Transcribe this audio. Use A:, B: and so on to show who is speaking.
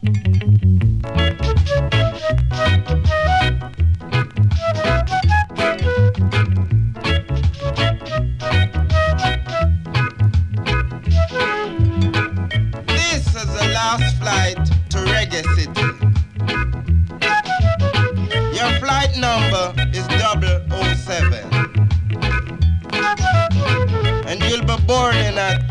A: This is the last flight to Reggae City. Your flight number is 007. And you'll be boarding at